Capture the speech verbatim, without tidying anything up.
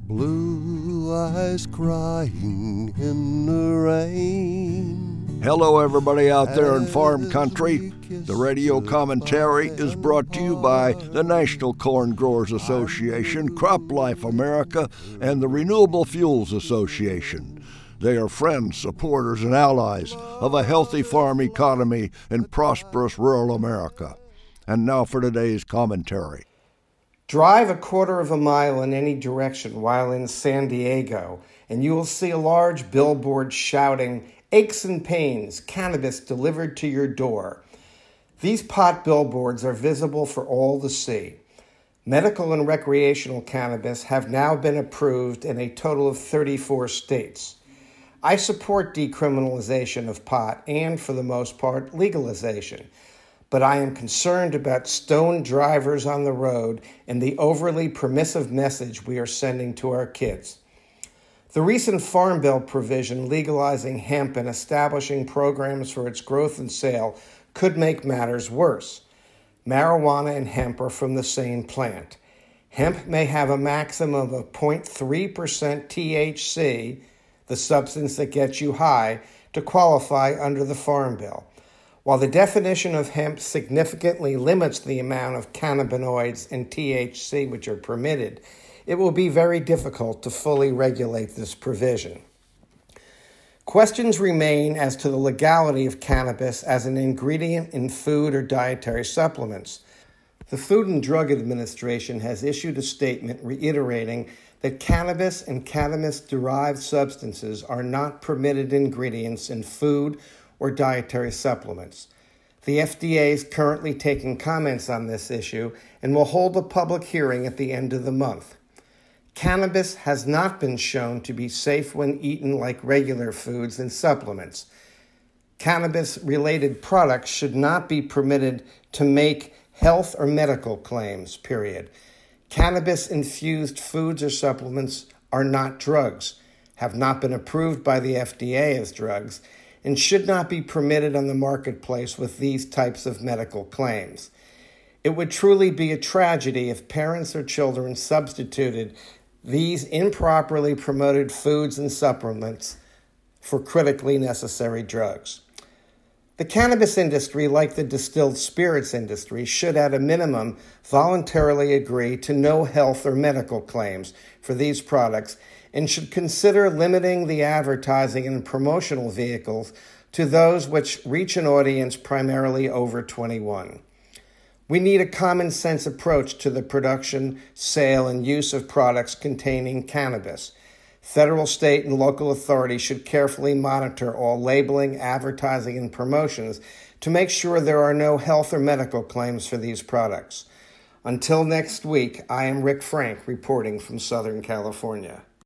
Blue eyes crying in the rain. Hello, everybody out there in farm country. The radio commentary is brought to you by the National Corn Growers Association, CropLife America, and the Renewable Fuels Association. They are friends, supporters, and allies of a healthy farm economy in prosperous rural America. And now for today's commentary. Drive a quarter of a mile in any direction while in San Diego, and you will see a large billboard shouting, "Aches and pains, cannabis delivered to your door." These pot billboards are visible for all to see. Medical and recreational cannabis have now been approved in a total of thirty-four states. I support decriminalization of pot and, for the most part, legalization. But I am concerned about stone drivers on the road and the overly permissive message we are sending to our kids. The recent Farm Bill provision legalizing hemp and establishing programs for its growth and sale could make matters worse. Marijuana and hemp are from the same plant. Hemp may have a maximum of zero point three percent T H C, the substance that gets you high, to qualify under the Farm Bill. While the definition of hemp significantly limits the amount of cannabinoids and T H C which are permitted, it will be very difficult to fully regulate this provision. Questions remain as to the legality of cannabis as an ingredient in food or dietary supplements. The Food and Drug Administration has issued a statement reiterating that cannabis and cannabis-derived substances are not permitted ingredients in food or dietary supplements. The F D A is currently taking comments on this issue and will hold a public hearing at the end of the month. Cannabis has not been shown to be safe when eaten like regular foods and supplements. Cannabis-related products should not be permitted to make health or medical claims, period. Cannabis-infused foods or supplements are not drugs, have not been approved by the F D A as drugs, and should not be permitted on the marketplace with these types of medical claims. It would truly be a tragedy if parents or children substituted these improperly promoted foods and supplements for critically necessary drugs. The cannabis industry, like the distilled spirits industry, should at a minimum voluntarily agree to no health or medical claims for these products and should consider limiting the advertising and promotional vehicles to those which reach an audience primarily over twenty-one. We need a common sense approach to the production, sale, and use of products containing cannabis. Federal, state, and local authorities should carefully monitor all labeling, advertising, and promotions to make sure there are no health or medical claims for these products. Until next week, I am Rick Frank reporting from Southern California.